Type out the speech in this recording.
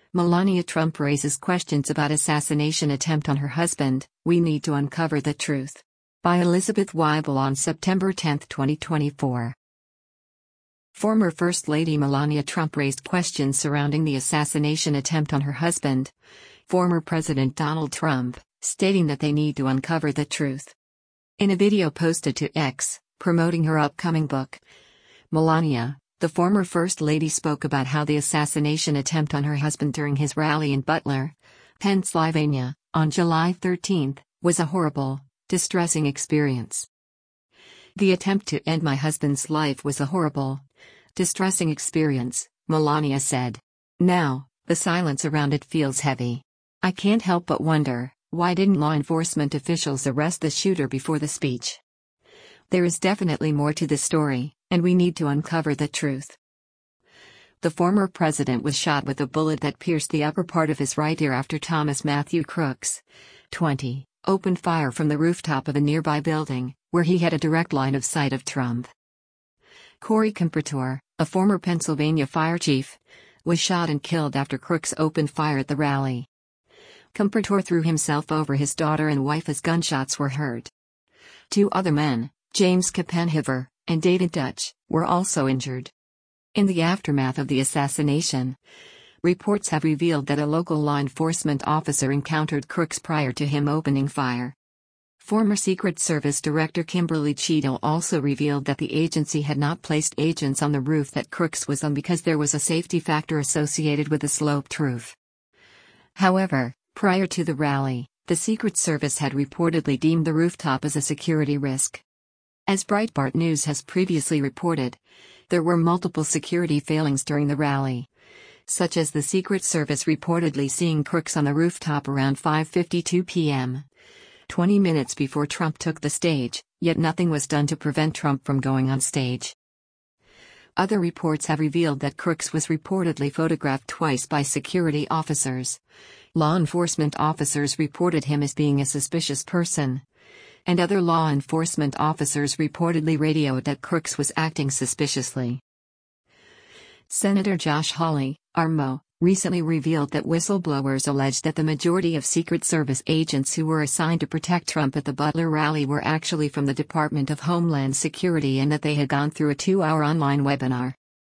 Melania Trump raises questions about assassination attempt on her husband. We need to uncover the truth. By Elizabeth Weibel on September 10, 2024. Former First Lady Melania Trump raised questions surrounding the assassination attempt on her husband, former President Donald Trump, stating that they need to uncover the truth. In a video posted to X, promoting her upcoming book, Melania, the former First Lady, spoke about how the assassination attempt on her husband during his rally in Butler, Pennsylvania, on July 13, was a horrible, distressing experience. The attempt to end my husband's life was a horrible, distressing experience, Melania said. Now, the silence around it feels heavy. I can't help but wonder, why didn't law enforcement officials arrest the shooter before the speech? There is definitely more to the story, and we need to uncover the truth. The former president was shot with a bullet that pierced the upper part of his right ear after Thomas Matthew Crooks, 20, opened fire from the rooftop of a nearby building, where he had a direct line of sight of Trump. Corey Kumpertor, a former Pennsylvania fire chief, was shot and killed after Crooks opened fire at the rally. Kumpertor threw himself over his daughter and wife as gunshots were heard. 2 other men, James Kippenhaver and David Dutch, were also injured. In the aftermath of the assassination, reports have revealed that a local law enforcement officer encountered Crooks prior to him opening fire. Former Secret Service Director Kimberly Cheadle also revealed that the agency had not placed agents on the roof that Crooks was on because there was a safety factor associated with the sloped roof. However, prior to the rally, the Secret Service had reportedly deemed the rooftop as a security risk. As Breitbart News has previously reported, there were multiple security failings during the rally, such as the Secret Service reportedly seeing Crooks on the rooftop around 5:52 p.m., 20 minutes before Trump took the stage, yet nothing was done to prevent Trump from going on stage. Other reports have revealed that Crooks was reportedly photographed twice by security officers. Law enforcement officers reported him as being a suspicious person, and other law enforcement officers reportedly radioed that Crooks was acting suspiciously. Senator Josh Hawley, RMO, recently revealed that whistleblowers alleged that the majority of Secret Service agents who were assigned to protect Trump at the Butler rally were actually from the Department of Homeland Security and that they had gone through a 2-hour online webinar.